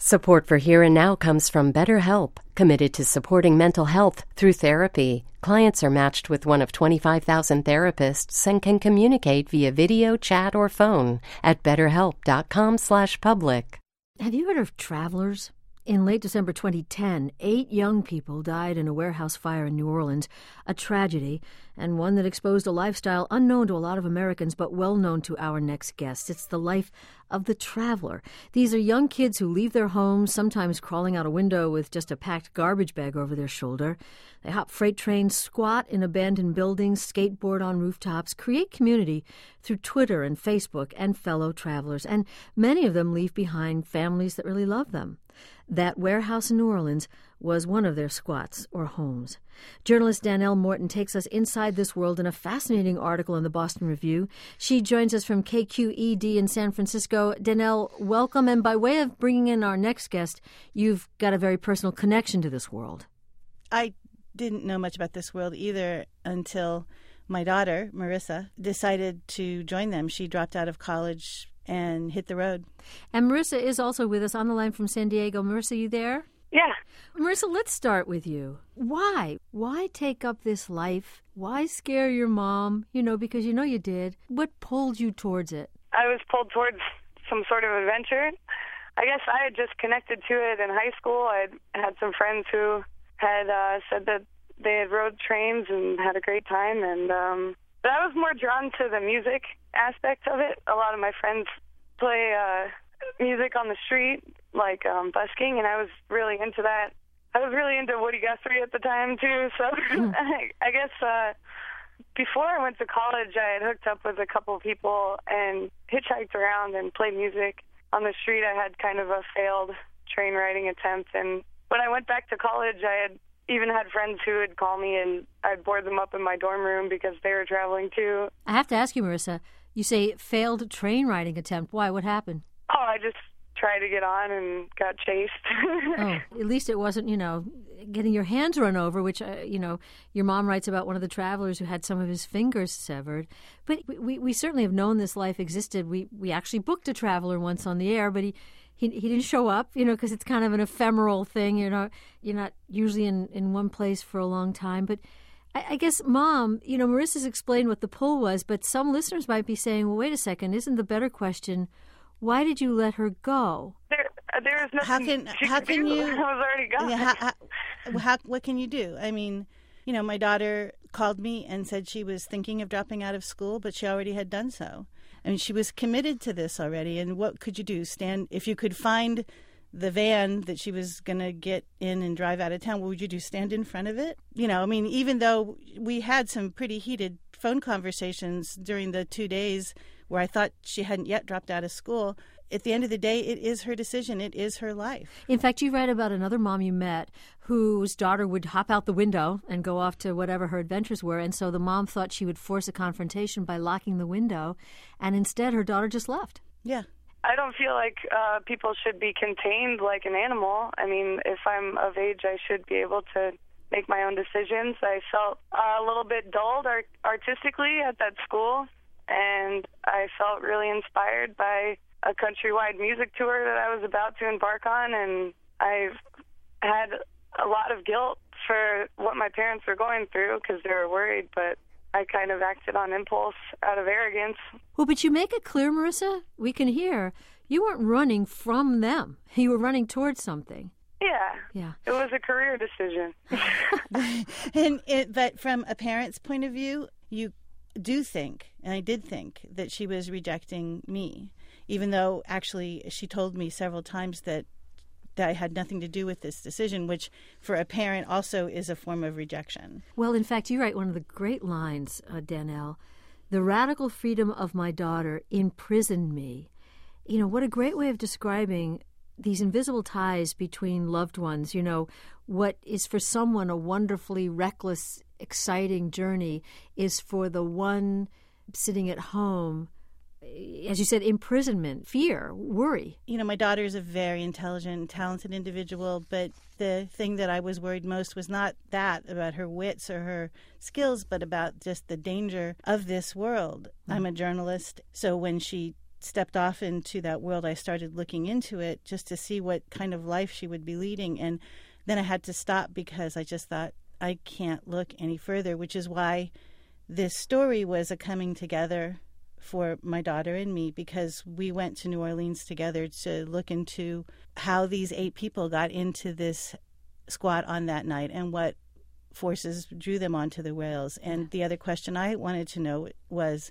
Support for Here and Now comes from BetterHelp, committed to supporting mental health through therapy. Clients are matched with one of 25,000 therapists and can communicate via video, chat, or phone at betterhelp.com/public. Have you heard of Travelers? In late December 2010, 8 young people died in a warehouse fire in New Orleans, a tragedy, and one that exposed a lifestyle unknown to a lot of Americans but well known to our next guest. It's the life of the traveler. These are young kids who leave their homes, sometimes crawling out a window with just a packed garbage bag over their shoulder. They hop freight trains, squat in abandoned buildings, skateboard on rooftops, create community through Twitter and Facebook and fellow travelers, and many of them leave behind families that really love them. That warehouse in New Orleans was one of their squats or homes. Journalist Danelle Morton takes us inside this world in a fascinating article in the Boston Review. She joins us from KQED in San Francisco. Danelle, welcome. And by way of bringing in our next guest, you've got a very personal connection to this world. I didn't know much about this world either until my daughter, Marissa, decided to join them. She dropped out of college and hit the road. And Marissa is also with us on the line from San Diego. Marissa, you there? Yeah. Marissa, let's start with you. Why? Why take up this life? Why scare your mom? Because you did. What pulled you towards it? I was pulled towards some sort of adventure. I guess I had just connected to it in high school. I had some friends who had said that they had rode trains and had a great time, and but I was more drawn to the music aspect of it. A lot of my friends play music on the street, like busking, and I was really into that. I was really into Woody Guthrie at the time, too, so I guess before I went to college, I had hooked up with a couple of people and hitchhiked around and played music on the street. I had kind of a failed train riding attempt, and when I went back to college, I had even had friends who would call me, and I'd board them up in my dorm room because they were traveling too. I have to ask you, Marissa, you say failed train riding attempt. Why? What happened? Oh, I just tried to get on and got chased. Oh, at least it wasn't, getting your hands run over, which, your mom writes about one of the travelers who had some of his fingers severed. But we certainly have known this life existed. We actually booked a traveler once on the air, but he didn't show up, because it's kind of an ephemeral thing. You're not usually in one place for a long time. But I guess, Mom, Marissa's explained what the pull was, but some listeners might be saying, well, wait a second, isn't the better question, why did you let her go? There is nothing. How can you? I was already gone. Yeah, what can you do? I mean, my daughter called me and said she was thinking of dropping out of school, but she already had done so. I mean, she was committed to this already. And what could you do? If you could find the van that she was going to get in and drive out of town, what would you do? Stand in front of it? Even though we had some pretty heated phone conversations during the 2 days where I thought she hadn't yet dropped out of school, at the end of the day, it is her decision. It is her life. In fact, you read about another mom you met whose daughter would hop out the window and go off to whatever her adventures were. And so the mom thought she would force a confrontation by locking the window. And instead, her daughter just left. Yeah. I don't feel like people should be contained like an animal. I mean, if I'm of age, I should be able to make my own decisions. I felt a little bit dulled artistically at that school, and I felt really inspired by a countrywide music tour that I was about to embark on, and I've had a lot of guilt for what my parents were going through because they were worried, but I kind of acted on impulse out of arrogance. Well, but you make it clear, Marissa, we can hear, you weren't running from them. You were running towards something. Yeah. It was a career decision. But from a parent's point of view, you do think, and I did think, that she was rejecting me, even though actually she told me several times that I had nothing to do with this decision, which for a parent also is a form of rejection. Well, in fact, you write one of the great lines, Danelle, the radical freedom of my daughter imprisoned me. What a great way of describing these invisible ties between loved ones. What is for someone a wonderfully reckless, exciting journey is for the one sitting at home, as you said, imprisonment, fear, worry. My daughter is a very intelligent, talented individual, but the thing that I was worried most was not that about her wits or her skills, but about just the danger of this world. I'm a journalist, so when she stepped off into that world, I started looking into it just to see what kind of life she would be leading. And then I had to stop because I just thought, I can't look any further, which is why this story was a coming together for my daughter and me, because we went to New Orleans together to look into how these 8 people got into this squat on that night and what forces drew them onto the rails. And the other question I wanted to know was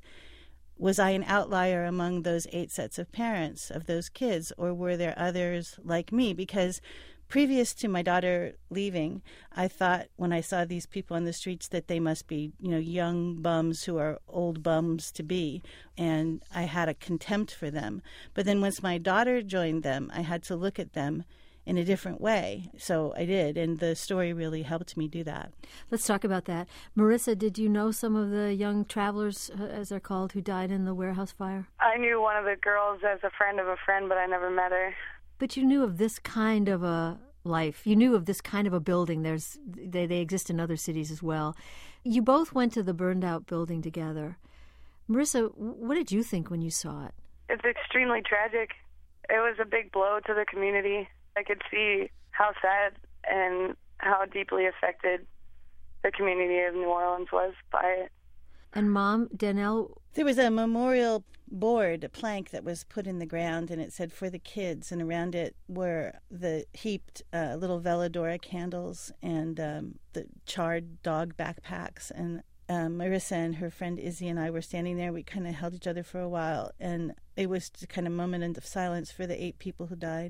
I an outlier among those 8 sets of parents of those kids, or were there others like me? Because previous to my daughter leaving, I thought when I saw these people on the streets that they must be, young bums who are old bums to be, and I had a contempt for them. But then once my daughter joined them, I had to look at them in a different way. So I did, and the story really helped me do that. Let's talk about that. Marissa, did you know some of the young travelers, as they're called, who died in the warehouse fire? I knew one of the girls as a friend of a friend, but I never met her. But you knew of this kind of a life. You knew of this kind of a building. They exist in other cities as well. You both went to the burned-out building together. Marissa, what did you think when you saw it? It's extremely tragic. It was a big blow to the community. I could see how sad and how deeply affected the community of New Orleans was by it. And Mom, Danelle? There was a memorial board, a plank that was put in the ground, and it said "for the kids," and around it were the heaped little Veladora candles and the charred dog backpacks. And Marissa and her friend Izzy and I were standing there. We kind of held each other for a while, and it was a kind of moment of silence for the 8 people who died.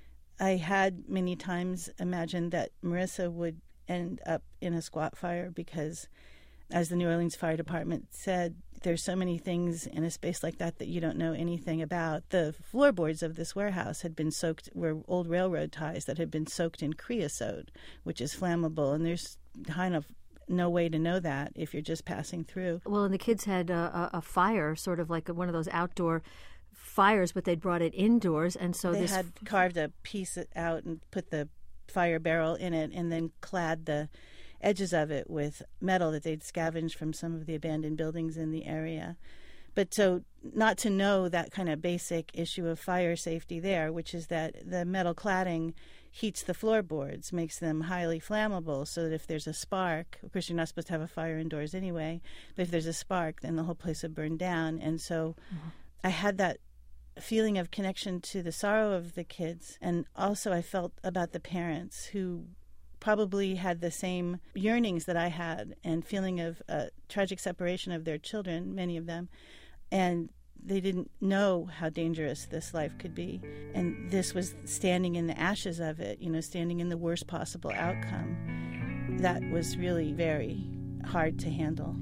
I had many times imagined that Marissa would end up in a squat fire because, as the New Orleans Fire Department said, there's so many things in a space like that you don't know anything about. The floorboards of this warehouse were old railroad ties that had been soaked in creosote, which is flammable, and there's kind of no way to know that if you're just passing through. Well, and the kids had a fire, sort of like one of those outdoor fires, but they'd brought it indoors, and so they had carved a piece out and put the fire barrel in it and then clad the edges of it with metal that they'd scavenged from some of the abandoned buildings in the area. But so not to know that kind of basic issue of fire safety there, which is that the metal cladding heats the floorboards, makes them highly flammable, so that if there's a spark, of course you're not supposed to have a fire indoors anyway, but if there's a spark, then the whole place would burn down. And so I had that feeling of connection to the sorrow of the kids, and also I felt about the parents who probably had the same yearnings that I had and feeling of tragic separation of their children, many of them, and they didn't know how dangerous this life could be. And this was standing in the ashes of it, standing in the worst possible outcome. That was really very hard to handle.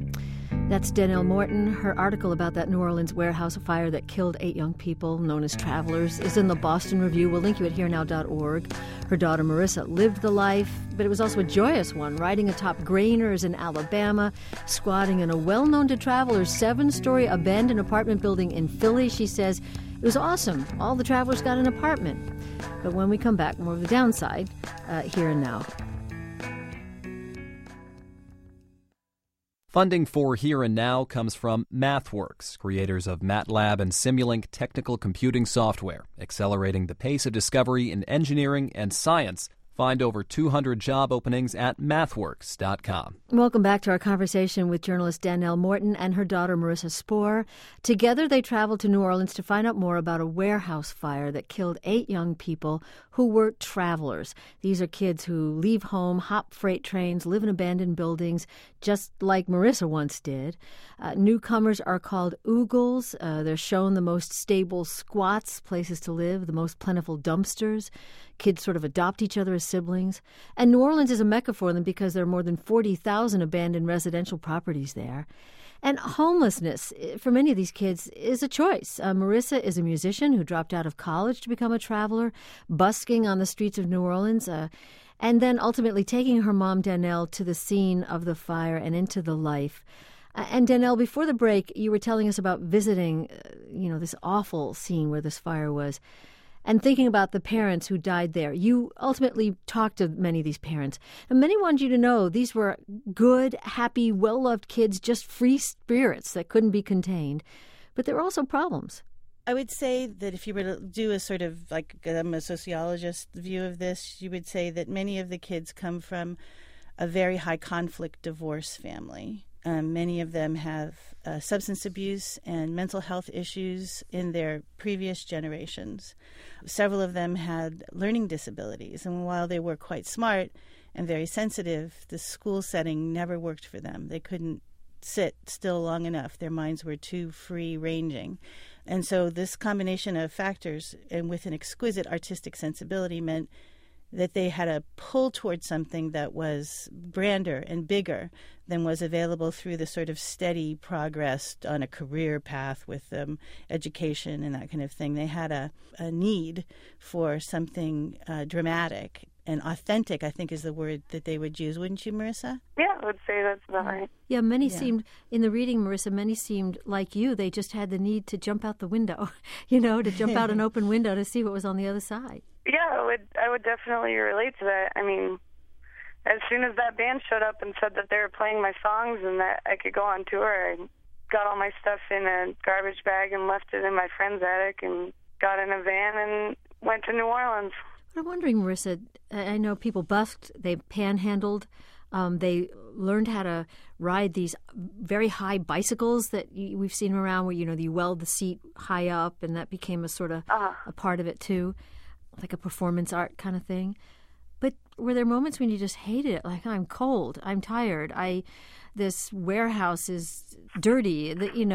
That's Danelle Morton. Her article about that New Orleans warehouse fire that killed 8 young people, known as travelers, is in the Boston Review. We'll link you at herenow.org. Her daughter Marissa lived the life, but it was also a joyous one, riding atop grainers in Alabama, squatting in a well-known to travelers 7-story abandoned apartment building in Philly. She says it was awesome. All the travelers got an apartment. But when we come back, more of the downside, Here and Now. Funding for Here and Now comes from MathWorks, creators of MATLAB and Simulink technical computing software, accelerating the pace of discovery in engineering and science. Find over 200 job openings at mathworks.com. Welcome back to our conversation with journalist Danelle Morton and her daughter Marissa Spohr. Together they traveled to New Orleans to find out more about a warehouse fire that killed 8 young people who were travelers. These are kids who leave home, hop freight trains, live in abandoned buildings, just like Marissa once did. Newcomers are called oogles. They're shown the most stable squats, places to live, the most plentiful dumpsters. Kids sort of adopt each other as siblings. And New Orleans is a mecca for them because there are more than 40,000 abandoned residential properties there. And homelessness, for many of these kids, is a choice. Marissa is a musician who dropped out of college to become a traveler, busking on the streets of New Orleans, and then ultimately taking her mom, Danelle, to the scene of the fire and into the life. And Danelle, before the break, you were telling us about visiting, this awful scene where this fire was, and thinking about the parents who died there. You ultimately talked to many of these parents, and many wanted you to know these were good, happy, well-loved kids, just free spirits that couldn't be contained. But there were also problems. I would say that if you were to do a sort of, like, I'm a sociologist view of this, you would say that many of the kids come from a very high conflict divorce family. Many of them have substance abuse and mental health issues in their previous generations. Several of them had learning disabilities, and while they were quite smart and very sensitive, the school setting never worked for them. They couldn't sit still long enough. Their minds were too free-ranging. And so this combination of factors, and with an exquisite artistic sensibility, meant that they had a pull towards something that was grander and bigger than was available through the sort of steady progress on a career path with education and that kind of thing. They had a need for something dramatic and authentic, I think is the word that they would use. Wouldn't you, Marissa? Yeah, I would say that's about right. Yeah, many seemed, in the reading, Marissa, many seemed like you. They just had the need to jump out the window, to jump out an open window to see what was on the other side. Yeah, I would definitely relate to that. I mean, as soon as that band showed up and said that they were playing my songs and that I could go on tour, I got all my stuff in a garbage bag and left it in my friend's attic and got in a van and went to New Orleans. I'm wondering, Marissa, I know people busked, they panhandled, they learned how to ride these very high bicycles that we've seen around where, you weld the seat high up, and that became a sort of a part of it too, like a performance art kind of thing. But were there moments when you just hated it? Like, I'm cold, I'm tired, this warehouse is dirty,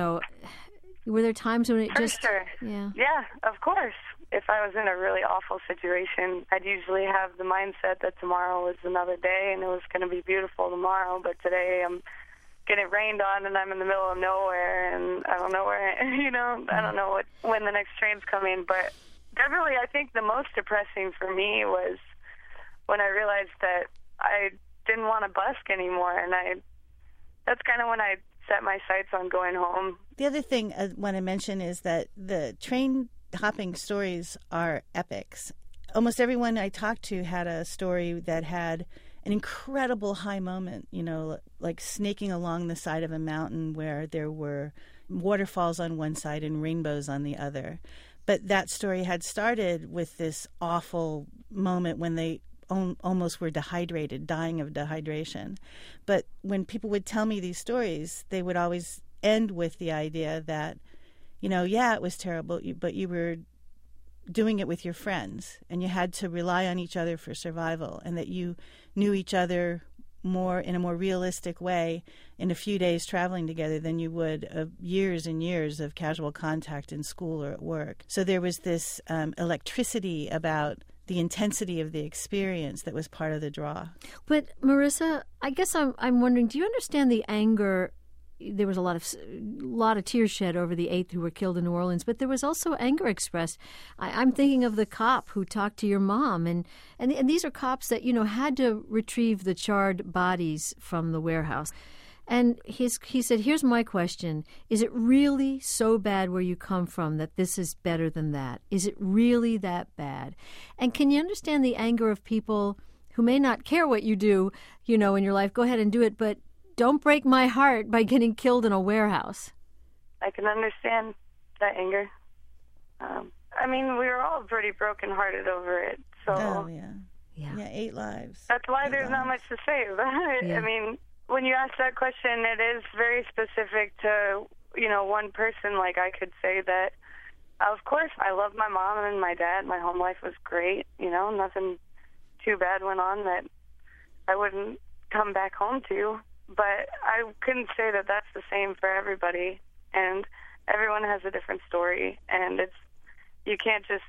were there times when it For just... sure. Yeah, of course. If I was in a really awful situation, I'd usually have the mindset that tomorrow was another day and it was going to be beautiful tomorrow, but today I'm getting rained on and I'm in the middle of nowhere and I don't know where, I don't know when the next train's coming. But definitely I think the most depressing for me was when I realized that I didn't want to busk anymore, and that's kind of when I set my sights on going home. The other thing I want to mention is that the train hopping stories are epics. Almost everyone I talked to had a story that had an incredible high moment, like snaking along the side of a mountain where there were waterfalls on one side and rainbows on the other. But that story had started with this awful moment when they almost were dehydrated, dying of dehydration. But when people would tell me these stories, they would always end with the idea that, yeah, it was terrible, but you were doing it with your friends, and you had to rely on each other for survival, and that you knew each other more in a more realistic way in a few days traveling together than you would of years and years of casual contact in school or at work. So there was this electricity about the intensity of the experience that was part of the draw. But Marissa, I guess I'm wondering, do you understand the anger? There was a lot of tears shed over the 8 who were killed in New Orleans, but there was also anger expressed. I'm thinking of the cop who talked to your mom, and these are cops that had to retrieve the charred bodies from the warehouse. And he said, "Here's my question: is it really so bad where you come from that this is better than that? Is it really that bad?" And can you understand the anger of people who may not care what you do, in your life? Go ahead and do it, but don't break my heart by getting killed in a warehouse. I can understand that anger. We were all pretty brokenhearted over it. So yeah, 8 lives. That's why there's not much to say about it. Yeah. When you ask that question, it is very specific to, one person. Like, I could say that, of course, I love my mom and my dad. My home life was great. Nothing too bad went on that I wouldn't come back home to. But I couldn't say that that's the same for everybody. And everyone has a different story. And you can't just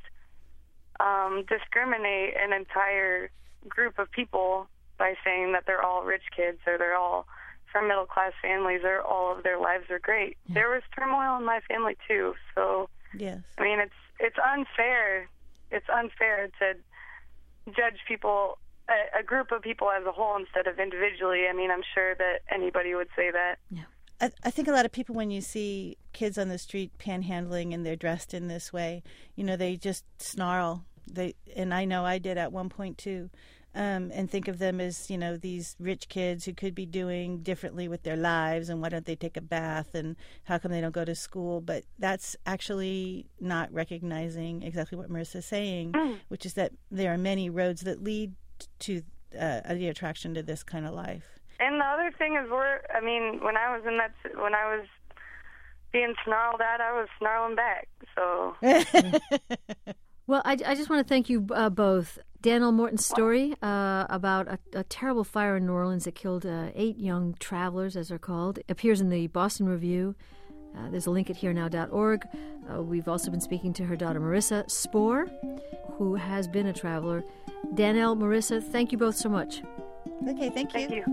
discriminate an entire group of people by saying that they're all rich kids or they're all from middle-class families or all of their lives are great. Yeah. There was turmoil in my family, too. So, yes. It's unfair. It's unfair to judge people, a group of people as a whole instead of individually. I'm sure that anybody would say that. Yeah. I think a lot of people, when you see kids on the street panhandling and they're dressed in this way, they just snarl. And I know I did at one point too. And think of them as, these rich kids who could be doing differently with their lives, and why don't they take a bath, and how come they don't go to school? But that's actually not recognizing exactly what Marissa's saying, which is that there are many roads that lead to the attraction to this kind of life. And the other thing is, when I was being snarled at, I was snarling back. So. Well, I just want to thank you both. Danielle Morton's story about a terrible fire in New Orleans that killed 8 young travelers, as they're called, appears in the Boston Review. There's a link at herenow.org. We've also been speaking to her daughter, Marissa Spohr, who has been a traveler. Danielle, Marissa, thank you both so much. Okay, thank you. Thank you.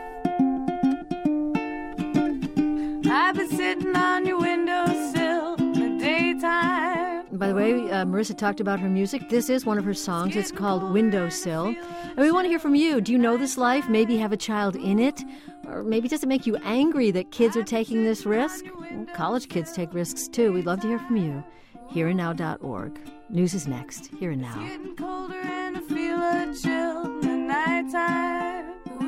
I've been sitting on your windowsill in the daytime. By the way, Marissa talked about her music. This is one of her songs. It's called Windowsill. And we want to hear from you. Do you know this life? Maybe have a child in it? Or maybe does it make you angry that kids are taking this risk? Well, college kids take risks too. We'd love to hear from you. herenow.org. News is next. Here and Now. It's getting colder and I feel a chill in the nighttime.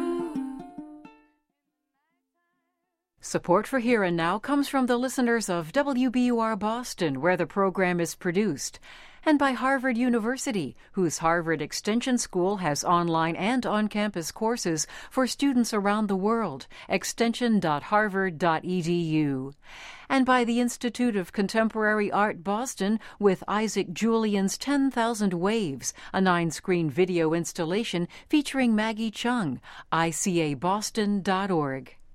Support for Here and Now comes from the listeners of WBUR Boston, where the program is produced, and by Harvard University, whose Harvard Extension School has online and on-campus courses for students around the world, extension.harvard.edu. And by the Institute of Contemporary Art Boston with Isaac Julian's 10,000 Waves, a 9-screen video installation featuring Maggie Chung, icaboston.org.